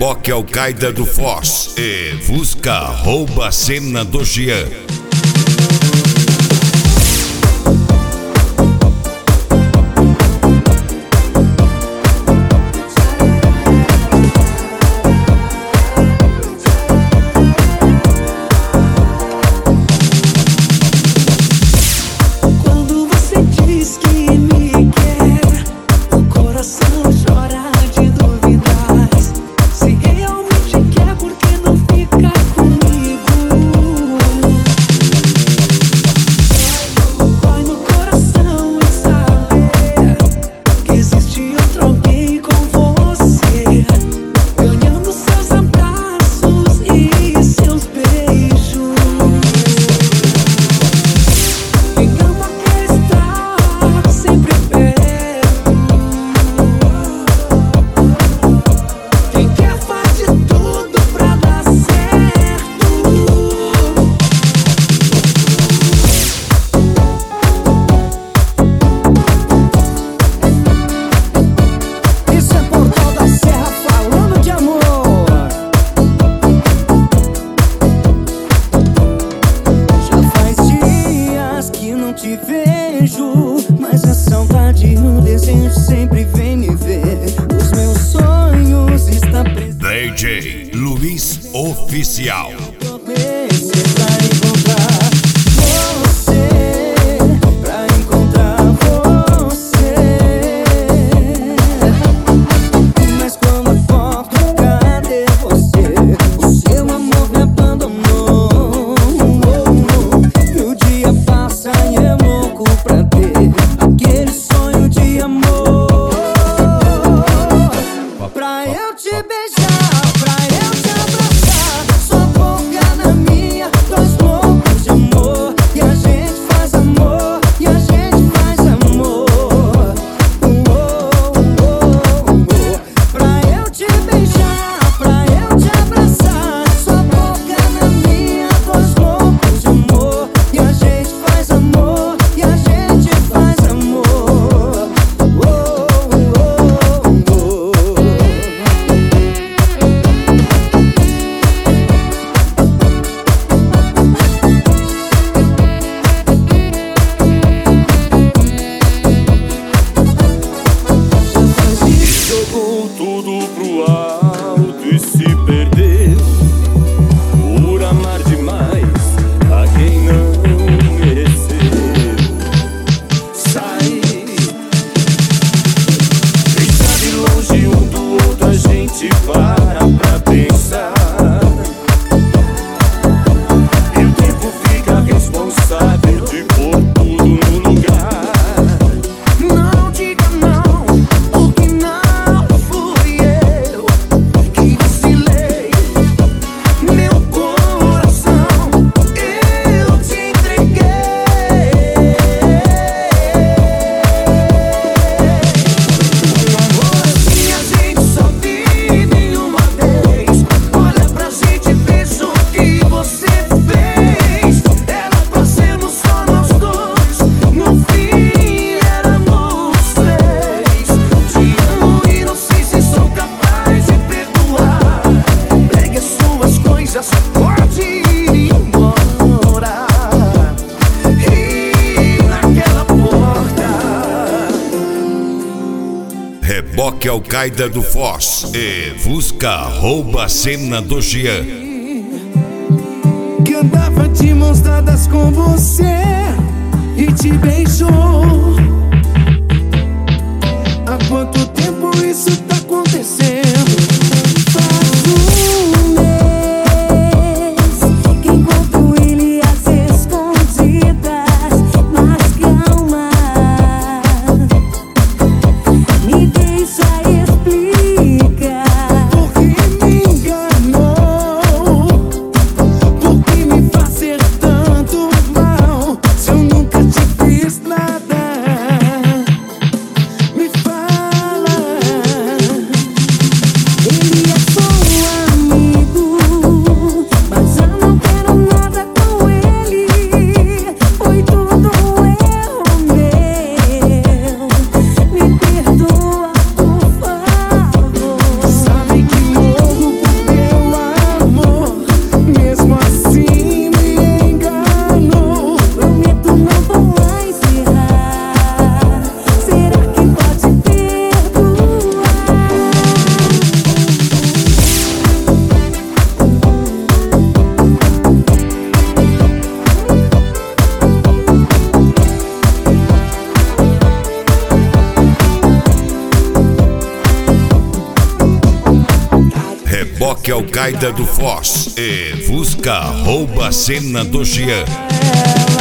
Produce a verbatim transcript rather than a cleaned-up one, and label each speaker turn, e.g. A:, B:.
A: Reboque Al-Qaeda do Foz e Fusca rouba a cena do Jean.
B: Mas a saudade e o desejo sempre vem me ver. Os meus sonhos estão presentes.
A: D J Luiz Oficial. Reboque Al-Qaeda do Foz e Fusca rouba a cena do Jean.
B: Que andava de mãos dadas com você e te beijou. Há quanto tempo isso tá acontecendo? Faz um mês que encontro ele às escondidas. Mas calma, me deixa explicar. Por que me enganou? Por que me fazer tanto mal? Se eu nunca te fiz nada, me fala.
A: Rock Al-Qaeda do Foz e Fusca rouba a cena do Jean.